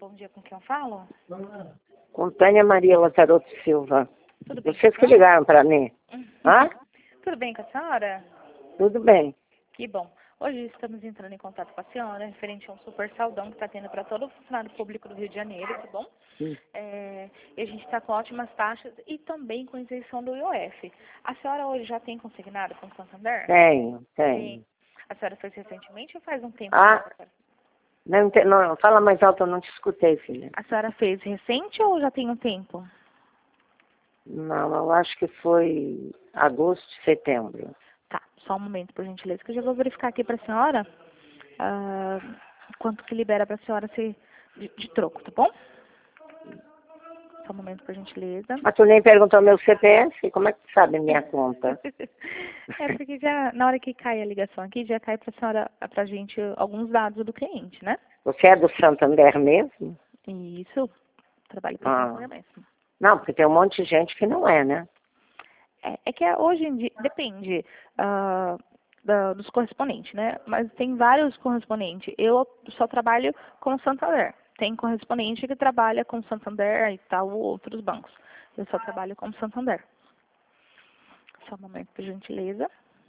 bom dia, com quem eu falo? Com Tânia Maria Lazarotto Silva. Tudo bem Vocês com que a senhora? ligaram para mim. Hã? Tudo bem com a senhora? Tudo bem. Que bom. Hoje estamos entrando em contato com a senhora referente a um super saldão que está tendo para todo o funcionário público do Rio de Janeiro, tá bom? Sim. E a gente está com ótimas taxas e também com isenção do IOF. A senhora hoje já tem consignado com o Santander? Tenho. Sim. A senhora fez recentemente ou faz um tempo? Ah, não, fala mais alto, eu não te escutei, filha. A senhora fez recente ou já tem um tempo? Não, eu acho que foi agosto, setembro. Tá, só um momento, por gentileza, que eu já vou verificar aqui para a senhora quanto que libera para a senhora de troco, tá bom? Só um momento, por gentileza. Mas tu nem perguntou meu CPF? Como é que tu sabe minha conta? É porque já, na hora que cai a ligação aqui, já cai para a senhora, pra gente, alguns dados do cliente, né? Você é do Santander mesmo? Isso, trabalho para o Santander mesmo. Não, porque tem um monte de gente que não é, né? É que hoje em dia, depende dos correspondentes, né? Mas tem vários correspondentes. Eu só trabalho com o Santander. Tem correspondente que trabalha com o Santander e tal, outros bancos. Eu só trabalho com o Santander. Só um momento, por gentileza.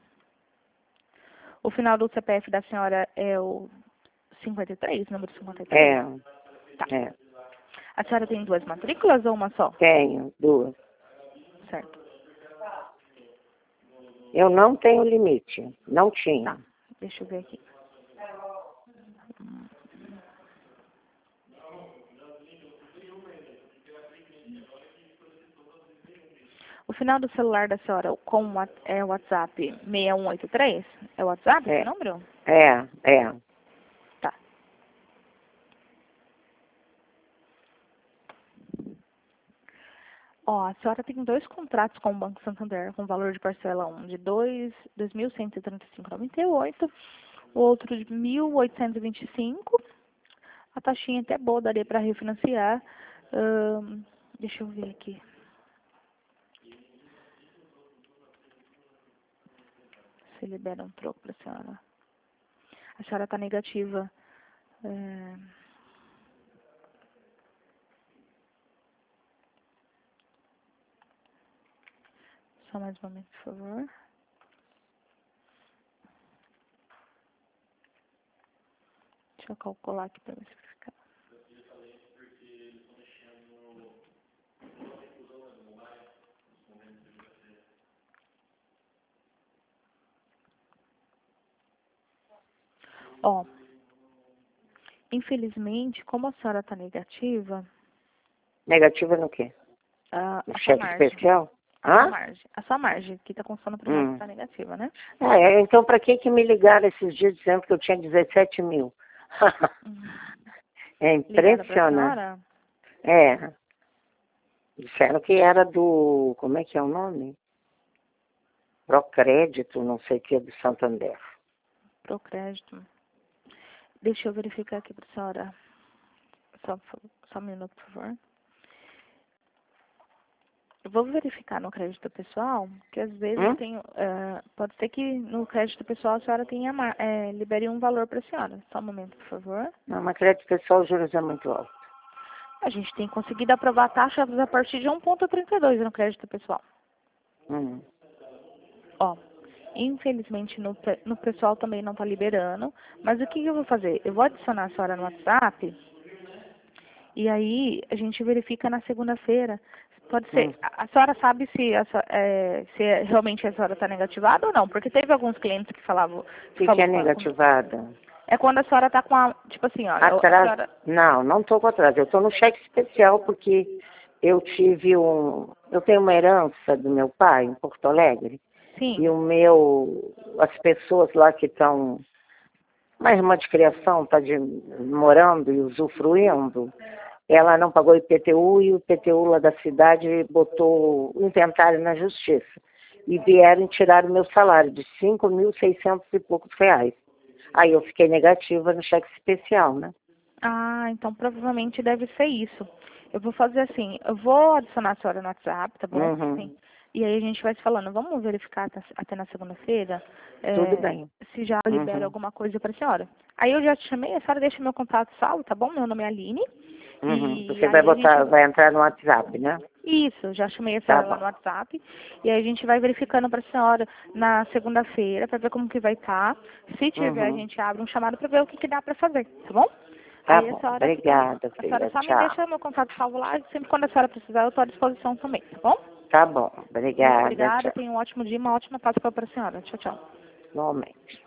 O final do CPF da senhora é o 53, número 53? Tá. É. A senhora tem duas matrículas ou uma só? Tenho, duas. Certo. Eu não tenho limite. Não tinha. Tá. Deixa eu ver aqui. O final do celular da senhora é o WhatsApp 6183? É o WhatsApp esse número? É. Tá. Ó, a senhora tem dois contratos com o Banco Santander, com valor de parcela, um de R$ 2.135,98, o outro de R$ 1.825. A taxinha até boa, daria para refinanciar. Deixa eu ver aqui. Se libera um troco para a senhora. A senhora está negativa. Só mais um momento, por favor. Deixa eu calcular aqui para ver se fica. Ó, infelizmente, como a senhora está negativa... Negativa no quê? A No sua cheque margem. especial? A sua margem, que está constando para mim, está negativa, né? Então para que me ligaram esses dias dizendo que eu tinha 17 mil? É impressionante. Disseram que era do, como é que é o nome? Procrédito, não sei o que, do Santander. Procrédito. Deixa eu verificar aqui para a senhora. Só um minuto, por favor. Eu vou verificar no crédito pessoal, que às vezes eu tenho... pode ser que no crédito pessoal a senhora tenha libere um valor para a senhora. Só um momento, por favor. Não, mas crédito pessoal, os juros é muito alto. A gente tem conseguido aprovar taxas a partir de 1,32 no crédito pessoal. Ó, infelizmente no pessoal também não está liberando, mas o que eu vou fazer? Eu vou adicionar a senhora no WhatsApp e aí a gente verifica na segunda-feira. Pode ser, a senhora sabe se realmente a senhora está negativada ou não? Porque teve alguns clientes que falavam... O que é negativada? É quando a senhora está com a... Tipo assim, olha... Atrás? Senhora... Não estou com atraso. Eu estou no cheque especial porque eu tive eu tenho uma herança do meu pai em Porto Alegre. Sim. E as pessoas lá que estão... Uma irmã de criação está morando e usufruindo. Ela não pagou IPTU e o IPTU lá da cidade botou o inventário na justiça. E vieram tirar o meu salário de 5.600 e poucos reais. Aí eu fiquei negativa no cheque especial, né? Ah, então provavelmente deve ser isso. Eu vou fazer assim, eu vou adicionar a senhora no WhatsApp, tá bom? Sim. E aí a gente vai se falando, vamos verificar até na segunda-feira Tudo bem. se já libera alguma coisa para a senhora. Aí eu já te chamei, a senhora deixa meu contato salvo, tá bom? Meu nome é Aline. Uhum. E Você aí vai a gente... vai entrar no WhatsApp, né? Isso, já chamei a Tá senhora lá bom. no WhatsApp. E aí a gente vai verificando para a senhora na segunda-feira para ver como que vai estar. Se tiver, a Uhum. gente abre um chamado para ver o que, que dá para fazer, tá bom? Tá Aí bom. Obrigada, a senhora filha. só me Tchau. deixa meu contato salvo lá, e sempre quando a senhora precisar eu estou à disposição também, tá bom? Tá bom. Muito Obrigada. obrigada, Tchau. tenha um ótimo dia, uma ótima Páscoa para a senhora. Tchau, tchau. Igualmente.